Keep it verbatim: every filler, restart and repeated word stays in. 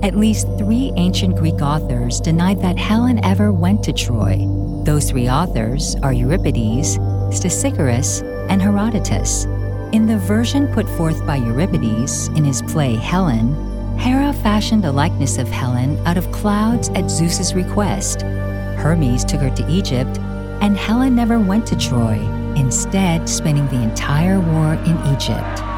At least three ancient Greek authors denied that Helen ever went to Troy. Those three authors are Euripides, Stesichorus, and Herodotus. In the version put forth by Euripides in his play Helen, Hera fashioned a likeness of Helen out of clouds at Zeus's request. Hermes took her to Egypt, and Helen never went to Troy, instead spending the entire war in Egypt.